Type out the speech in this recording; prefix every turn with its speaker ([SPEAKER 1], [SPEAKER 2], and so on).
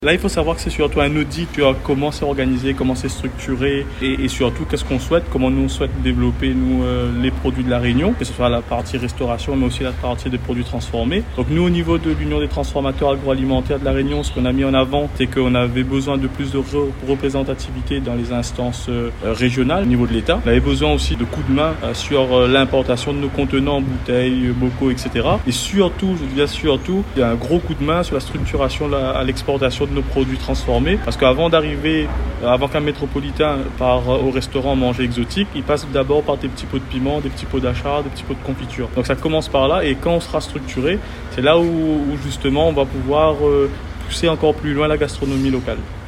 [SPEAKER 1] Là, il faut savoir que c'est surtout un audit, comment c'est organisé, comment c'est structuré et surtout qu'est-ce qu'on souhaite, comment nous on souhaite développer les produits de la Réunion, que ce soit la partie restauration mais aussi la partie des produits transformés. Donc nous, au niveau de l'Union des transformateurs agroalimentaires de la Réunion, ce qu'on a mis en avant, c'est qu'on avait besoin de plus de représentativité dans les instances régionales au niveau de l'État. On avait besoin aussi de coups de main sur l'importation de nos contenants, bouteilles, bocaux, etc. Et surtout, je dis bien surtout, il y a un gros coup de main sur la structuration à l'exportation de nos produits transformés, parce qu'avant d'arriver, avant qu'un métropolitain part au restaurant manger exotique, il passe d'abord par des petits pots de piment, des petits pots d'achat, des petits pots de confiture. Donc ça commence par là, et quand on sera structuré, c'est là où justement on va pouvoir pousser encore plus loin la gastronomie locale.